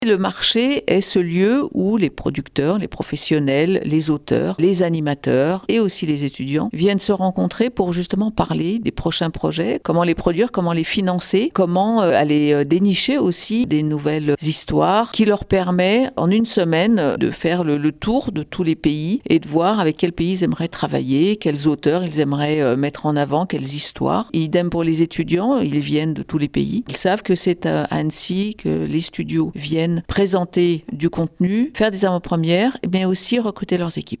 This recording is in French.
Le marché est ce lieu où les producteurs, les professionnels, les auteurs, les animateurs et aussi les étudiants viennent se rencontrer pour justement parler des prochains projets, comment les produire, comment les financer, comment aller dénicher aussi des nouvelles histoires qui leur permet en une semaine de faire le tour de tous les pays et de voir avec quels pays ils aimeraient travailler, quels auteurs ils aimeraient mettre en avant, quelles histoires. Et idem pour les étudiants, ils viennent de tous les pays. Ils savent que c'est à Annecy que les studios viennent présenter du contenu, faire des avant-premières, mais aussi recruter leurs équipes.